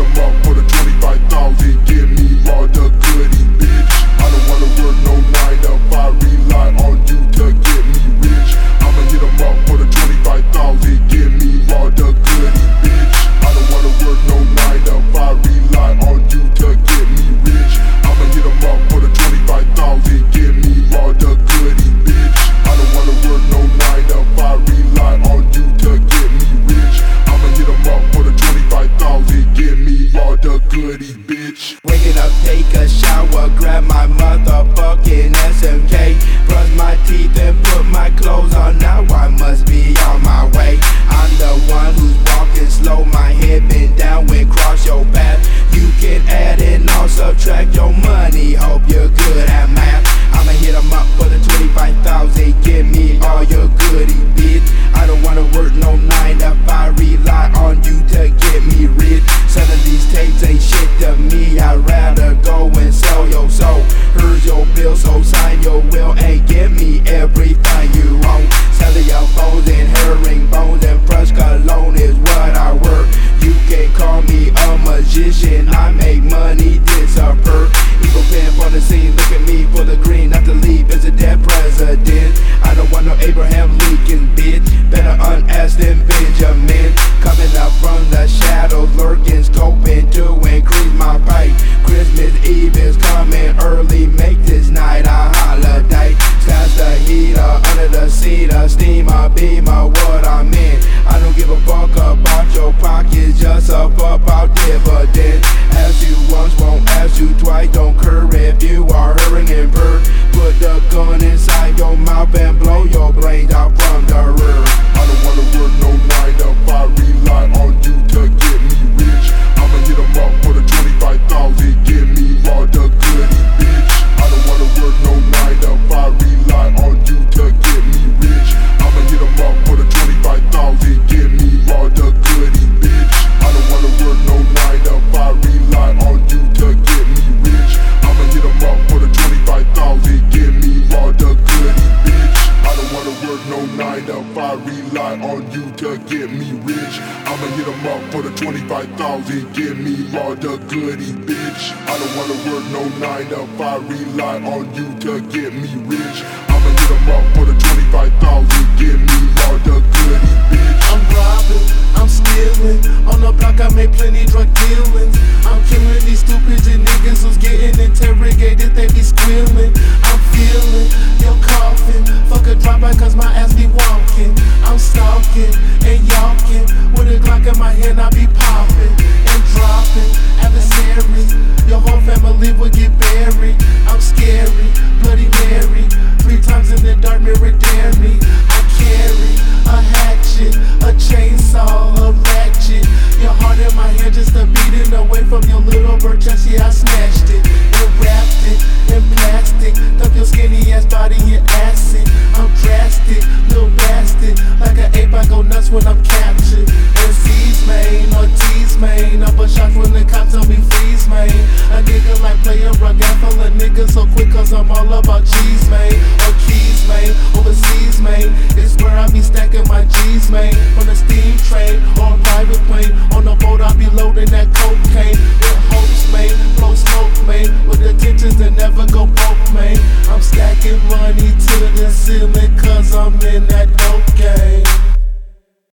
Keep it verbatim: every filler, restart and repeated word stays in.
them up for the twenty-five thousand. Give me all the goodies, bitch. I don't wanna work no nine to five. Rely on you to get me rich. I'ma hit them up for the twenty-five thousand. Give me all the goodies, bitch. I don't wanna work no nine to five. Rely on you to get me rich. I'ma hit them up for the twenty-five thousand. Give me all the goodies, bitch. I don't wanna work no nine to five. Rely on you to get me rich. I'ma hit them up for the twenty-five thousand. Give me all the goodies, bitch. Waking up, take a shower, grab my motherfucking S M K, brush my teeth and put my clothes on. Now I must be on my way. I'm the one who's walking slow, my head bent down when cross your path. You can add and all subtract your money, hope you're good at math. I'ma hit 'em up for the twenty-five thousand. Give me all your goodies, bitch. I don't wanna work no nine to five. Rely on you to get me rich. Selling these tapes ain't shit to me. I'd rather go and sell your soul. Here's your bill, so sign your will and give me everything you want. Selling your phones and herringbones and fresh cologne is what I work. You can call me a magician. I make money disappear. Evil pen for the scene. Look at me for the green. Not to leave as a dead president. I don't want no Abraham Lincoln, bitch. Better unask than Benjamin. Coming up from the shadows, lurking, scoping to increase my pay. Christmas Eve is coming early. Make this night a holiday. Stash the heater under the cedar, steamer, beamer, what I'm in. I don't give a fuck about your pockets, just up about dividend. Ask you once, won't ask you twice. Don't care if you are hurrying and bird. Put the gun inside your mouth and blow your brains out from the rear. I don't wanna work no nine to five. Rely on you to get me rich. I'ma hit them up for the twenty-five thousand. Give me all the goodies, bitch. I don't wanna work no nine to five. Rely on you to get me rich. I'ma hit them up for the twenty-five thousand. Give me all the goodies, bitch. I don't wanna work no nine to five. Rely on you to get me rich. I'ma hit them up for the twenty-five thousand. Give me all the goodies, bitch. I don't wanna work no nine to five. Rely on you to get me rich. I'ma hit them up for the twenty-five thousand. Give me all the goodies, bitch. I don't wanna work no nine to five. Rely on you to get me rich. I'ma hit them up for the twenty-five thousand. Give me all the goodies, bitch. I'm robbing, I'm stealing. On the block I make plenty drug dealings. I'm killing these stupid niggas who's getting interrogated, they be squealing. I'm feeling your coffin. Fuck a drive-by cause my ass be walking. I'm stalking and yawking. With a Glock in my hand I be popping and dropping adversaries. Your whole family will get buried. I'm scary, Bloody Mary. Three times in the dark mirror dare me. I carry a hatchet, a chainsaw, a ratchet. Your heart in my hand just a beating away from your little bird chest. Yeah, I smashed it and wrapped it in plastic. Dump your skinny ass body in acid. I'm drastic, little bastard. Like an ape I go nuts when I'm captured. And seize main or tease main. I bust shots when the cops tell me freeze main. A nigga like playing rug out full of niggas so quick cause I'm all about cheese main. Or keys main, overseas main. It's where I be stacking my G's main. On a steam train or a private plane. On a boat I be loading that cocaine. With hopes main, blow smoke main. With intentions to never go broke main. I'm stacking money to the ceiling cause I'm in that